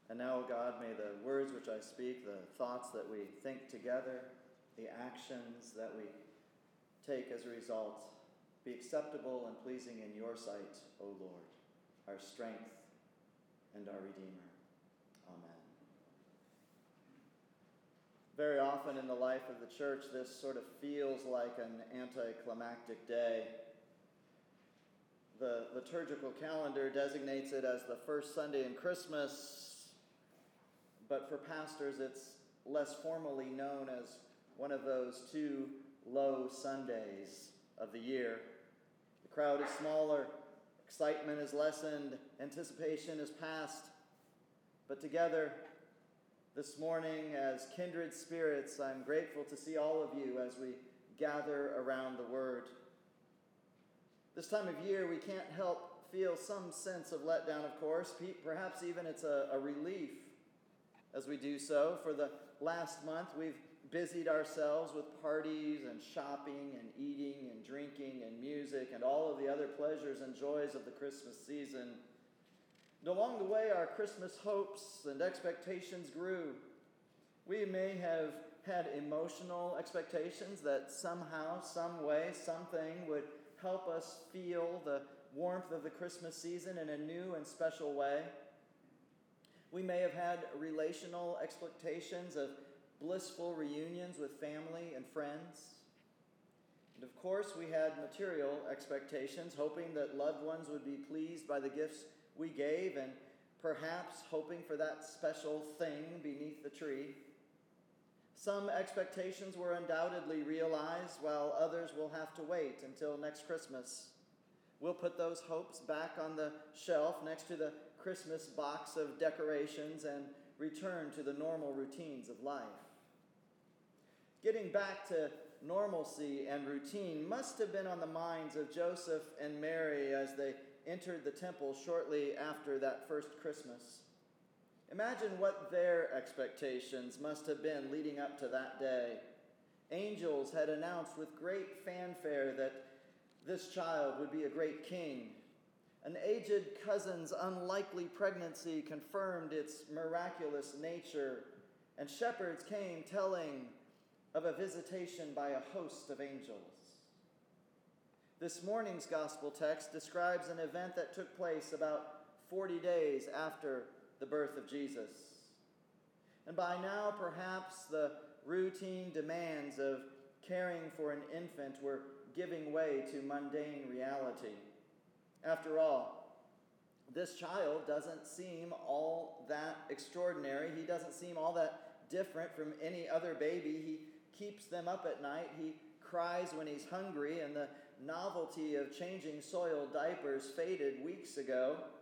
And now, O God, may the words which I speak, the thoughts that we think together, the actions that we take as a result, be acceptable and pleasing in your sight, O Lord, our strength and our Redeemer. Amen. Very often in the life of the church, this sort of feels like an anticlimactic day. The liturgical calendar designates it as the first Sunday in Christmas, but for pastors it's less formally known as one of those two low Sundays of the year. The crowd is smaller, excitement is lessened, anticipation is past, but together this morning as kindred spirits, I'm grateful to see all of you as we gather around the Word. This time of year, we can't help feel some sense of letdown, of course. Perhaps even it's a relief as we do so. For the last month, we've busied ourselves with parties and shopping and eating and drinking and music and all of the other pleasures and joys of the Christmas season. And along the way, our Christmas hopes and expectations grew. We may have had emotional expectations that somehow, some way, something would help us feel the warmth of the Christmas season in a new and special way. We may have had relational expectations of blissful reunions with family and friends. And of course, we had material expectations, hoping that loved ones would be pleased by the gifts we gave and perhaps hoping for that special thing beneath the tree. Some expectations were undoubtedly realized, while others will have to wait until next Christmas. We'll put those hopes back on the shelf next to the Christmas box of decorations and return to the normal routines of life. Getting back to normalcy and routine must have been on the minds of Joseph and Mary as they entered the temple shortly after that first Christmas. Imagine what their expectations must have been leading up to that day. Angels had announced with great fanfare that this child would be a great king. An aged cousin's unlikely pregnancy confirmed its miraculous nature, and shepherds came telling of a visitation by a host of angels. This morning's gospel text describes an event that took place about 40 days after the birth of Jesus. And by now, perhaps the routine demands of caring for an infant were giving way to mundane reality. After all, this child doesn't seem all that extraordinary. He doesn't seem all that different from any other baby. He keeps them up at night. He cries when he's hungry, and the novelty of changing soiled diapers faded weeks ago.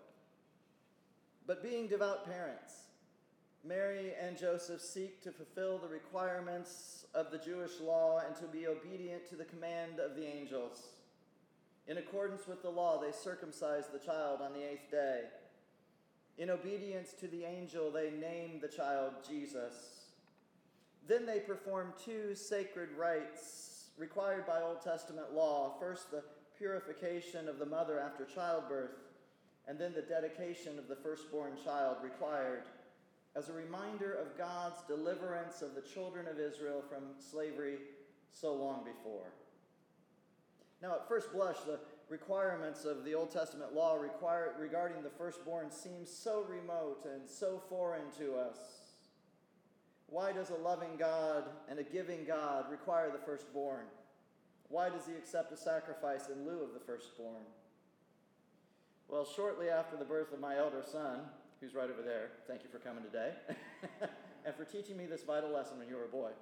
But being devout parents, Mary and Joseph seek to fulfill the requirements of the Jewish law and to be obedient to the command of the angels. In accordance with the law, they circumcised the child on the 8th day. In obedience to the angel, they named the child Jesus. Then they performed two sacred rites required by Old Testament law. First, the purification of the mother after childbirth, and then the dedication of the firstborn child required as a reminder of God's deliverance of the children of Israel from slavery so long before. Now, at first blush, the requirements of the Old Testament law regarding the firstborn seem so remote and so foreign to us. Why does a loving God and a giving God require the firstborn? Why does he accept a sacrifice in lieu of the firstborn? Well, shortly after the birth of my elder son, who's right over there, thank you for coming today, and for teaching me this vital lesson when you were a boy,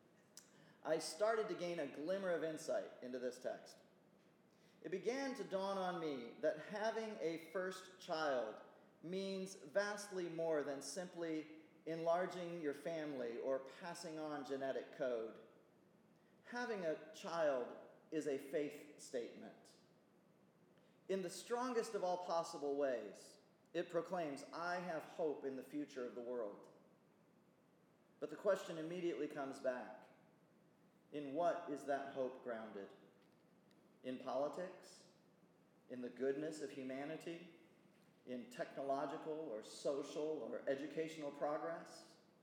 I started to gain a glimmer of insight into this text. It began to dawn on me that having a first child means vastly more than simply enlarging your family or passing on genetic code. Having a child is a faith statement. In the strongest of all possible ways, it proclaims, I have hope in the future of the world. But the question immediately comes back. In what is that hope grounded? In politics? In the goodness of humanity? in technological or social or educational progress.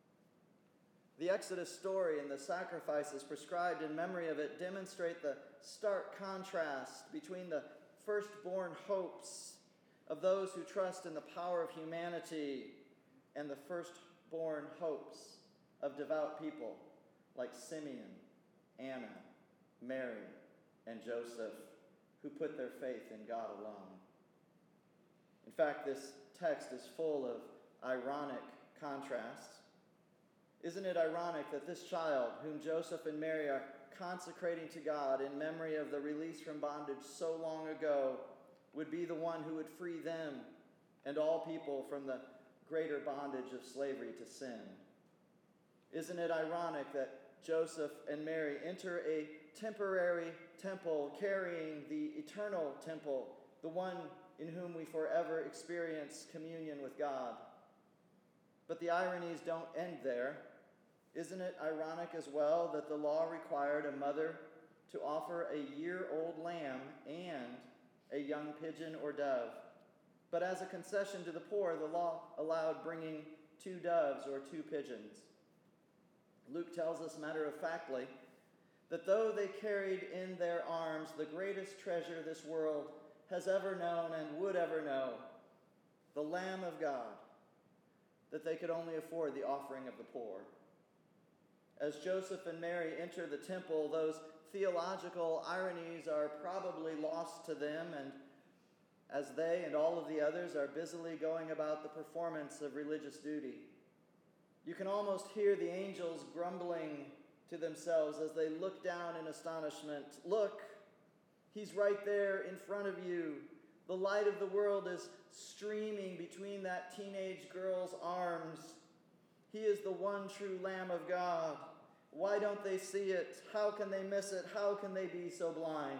The Exodus story and the sacrifices prescribed in memory of it demonstrate the stark contrast between the firstborn hopes of those who trust in the power of humanity and the firstborn hopes of devout people like Simeon, Anna, Mary, and Joseph, who put their faith in God alone. In fact, this text is full of ironic contrasts. Isn't it ironic that this child, whom Joseph and Mary are consecrating to God in memory of the release from bondage so long ago, would be the one who would free them and all people from the greater bondage of slavery to sin? Isn't it ironic that Joseph and Mary enter a temporary temple carrying the eternal temple, the one in whom we forever experience communion with God? But the ironies don't end there. Isn't it ironic as well that the law required a mother to offer a year-old lamb and a young pigeon or dove? But as a concession to the poor, the law allowed bringing 2 doves or 2 pigeons. Luke tells us matter-of-factly that though they carried in their arms the greatest treasure this world has ever known and would ever know, the Lamb of God, that they could only afford the offering of the poor. As Joseph and Mary enter the temple, those theological ironies are probably lost to them, and as they and all of the others are busily going about the performance of religious duty, you can almost hear the angels grumbling to themselves as they look down in astonishment. Look, he's right there in front of you. The light of the world is streaming between that teenage girl's arms. He is the one true Lamb of God. Why don't they see it? How can they miss it? How can they be so blind?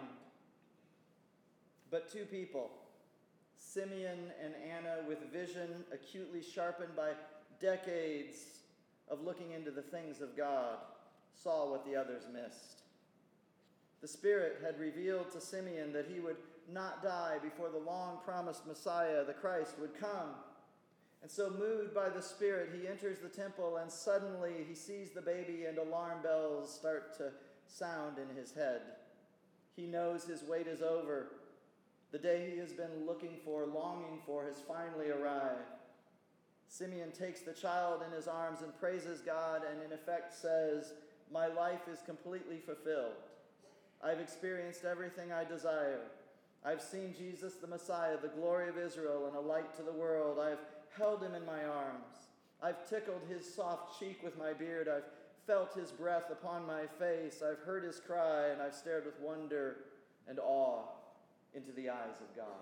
But 2 people, Simeon and Anna, with vision acutely sharpened by decades of looking into the things of God, saw what the others missed. The Spirit had revealed to Simeon that he would not die before the long-promised Messiah, the Christ, would come. And so, moved by the Spirit, he enters the temple, and suddenly he sees the baby, and alarm bells start to sound in his head. He knows his wait is over. The day he has been looking for, longing for, has finally arrived. Simeon takes the child in his arms and praises God, and in effect says, "My life is completely fulfilled. I've experienced everything I desire. I've seen Jesus the Messiah, the glory of Israel, and a light to the world. I've held him in my arms. I've tickled his soft cheek with my beard. I've felt his breath upon my face. I've heard his cry, and I've stared with wonder and awe into the eyes of God."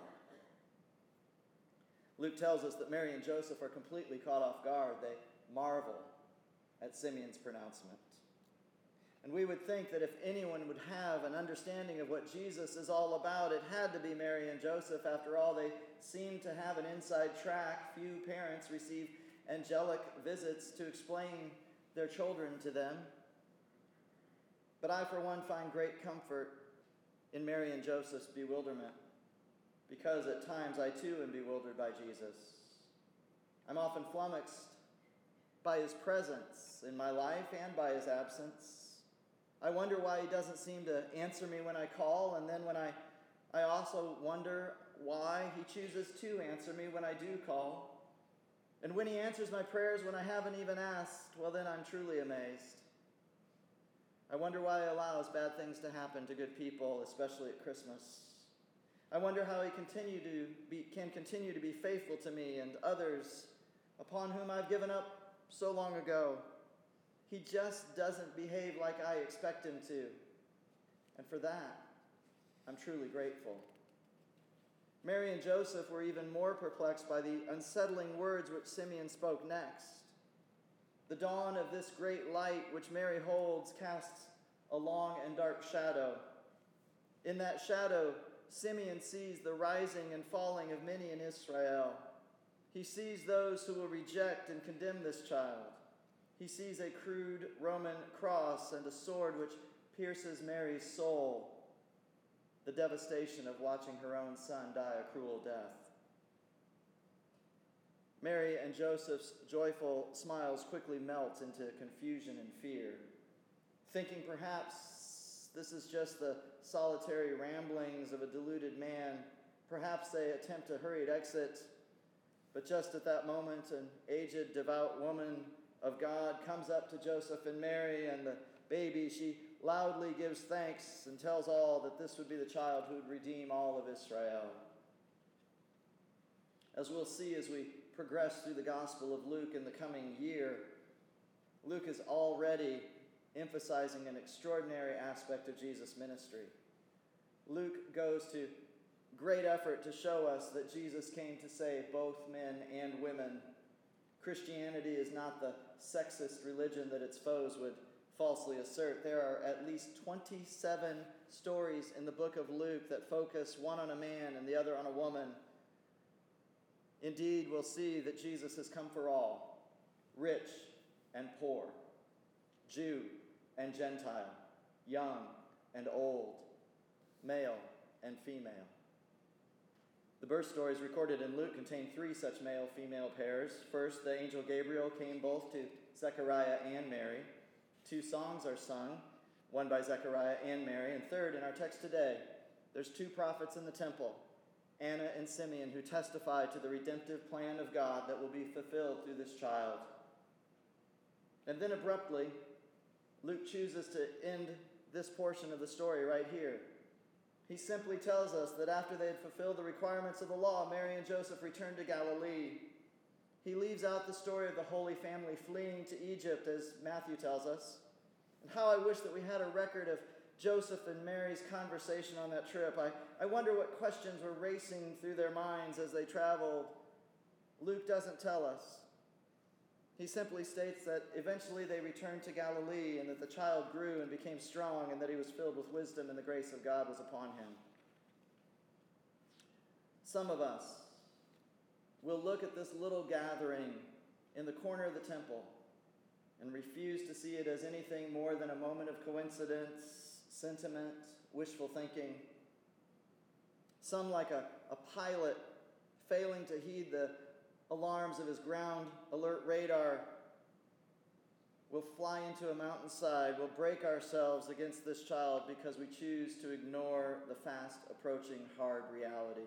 Luke tells us that Mary and Joseph are completely caught off guard. They marvel at Simeon's pronouncement. And we would think that if anyone would have an understanding of what Jesus is all about, it had to be Mary and Joseph. After all, they seem to have an inside track. Few parents receive angelic visits to explain their children to them. But I, for one, find great comfort in Mary and Joseph's bewilderment, because at times I too am bewildered by Jesus. I'm often flummoxed by his presence in my life and by his absence. I wonder why he doesn't seem to answer me when I call, and then when I also wonder why he chooses to answer me when I do call. And when he answers my prayers when I haven't even asked, well, then I'm truly amazed. I wonder why he allows bad things to happen to good people, especially at Christmas. I wonder how he can continue to be faithful to me and others upon whom I've given up so long ago. He just doesn't behave like I expect him to. And for that, I'm truly grateful. Mary and Joseph were even more perplexed by the unsettling words which Simeon spoke next. The dawn of this great light which Mary holds casts a long and dark shadow. In that shadow, Simeon sees the rising and falling of many in Israel. He sees those who will reject and condemn this child. He sees a crude Roman cross and a sword which pierces Mary's soul, the devastation of watching her own son die a cruel death. Mary and Joseph's joyful smiles quickly melt into confusion and fear, thinking perhaps this is just the solitary ramblings of a deluded man. Perhaps they attempt a hurried exit, but just at that moment, an aged, devout woman of God comes up to Joseph and Mary and the baby. She loudly gives thanks and tells all that this would be the child who would redeem all of Israel. As we'll see as we progress through the Gospel of Luke in the coming year, Luke is already emphasizing an extraordinary aspect of Jesus' ministry. Luke goes to great effort to show us that Jesus came to save both men and women. Christianity is not the sexist religion that its foes would falsely assert. There are at least 27 stories in the book of Luke that focus one on a man and the other on a woman. Indeed, we'll see that Jesus has come for all, rich and poor, Jew and Gentile, young and old, male and female. The birth stories recorded in Luke contain 3 such male-female pairs. First, the angel Gabriel came both to Zechariah and Mary. 2 songs are sung, one by Zechariah and Mary. And third, in our text today, there's 2 prophets in the temple, Anna and Simeon, who testify to the redemptive plan of God that will be fulfilled through this child. And then abruptly, Luke chooses to end this portion of the story right here. He simply tells us that after they had fulfilled the requirements of the law, Mary and Joseph returned to Galilee. He leaves out the story of the Holy Family fleeing to Egypt, as Matthew tells us. And how I wish that we had a record of Joseph and Mary's conversation on that trip. I wonder what questions were racing through their minds as they traveled. Luke doesn't tell us. He simply states that eventually they returned to Galilee and that the child grew and became strong and that he was filled with wisdom and the grace of God was upon him. Some of us will look at this little gathering in the corner of the temple and refuse to see it as anything more than a moment of coincidence, sentiment, wishful thinking. Some, like a pilot failing to heed the alarms of his ground alert radar, will fly into a mountainside, will break ourselves against this child because we choose to ignore the fast approaching hard reality.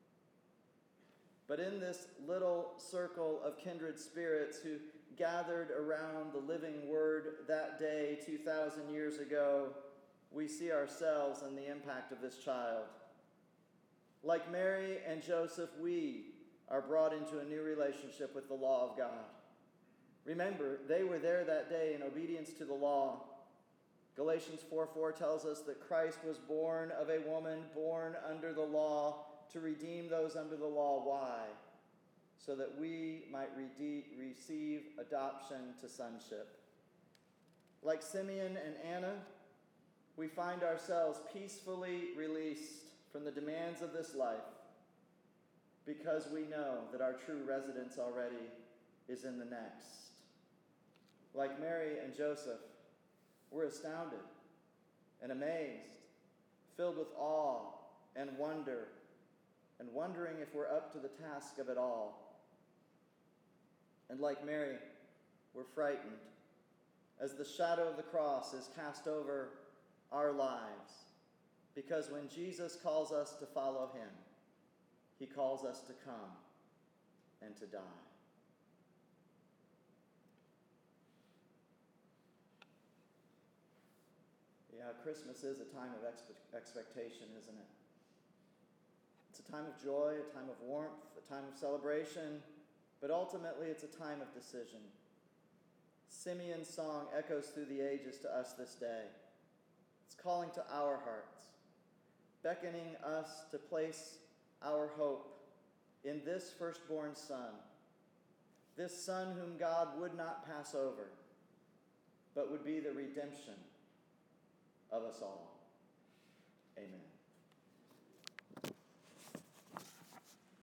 But in this little circle of kindred spirits who gathered around the living word that day 2,000 years ago, we see ourselves in the impact of this child. Like Mary and Joseph, we are brought into a new relationship with the law of God. Remember, they were there that day in obedience to the law. Galatians 4:4 tells us that Christ was born of a woman born under the law to redeem those under the law. Why? So that we might receive adoption to sonship. Like Simeon and Anna, we find ourselves peacefully released from the demands of this life because we know that our true residence already is in the next. Like Mary and Joseph, we're astounded and amazed, filled with awe and wonder, and wondering if we're up to the task of it all. And like Mary, we're frightened as the shadow of the cross is cast over our lives, because when Jesus calls us to follow him, he calls us to come and to die. Yeah, Christmas is a time of expectation, isn't it? It's a time of joy, a time of warmth, a time of celebration, but ultimately it's a time of decision. Simeon's song echoes through the ages to us this day. It's calling to our hearts, beckoning us to place our hope in this firstborn son, this son whom God would not pass over, but would be the redemption of us all. Amen.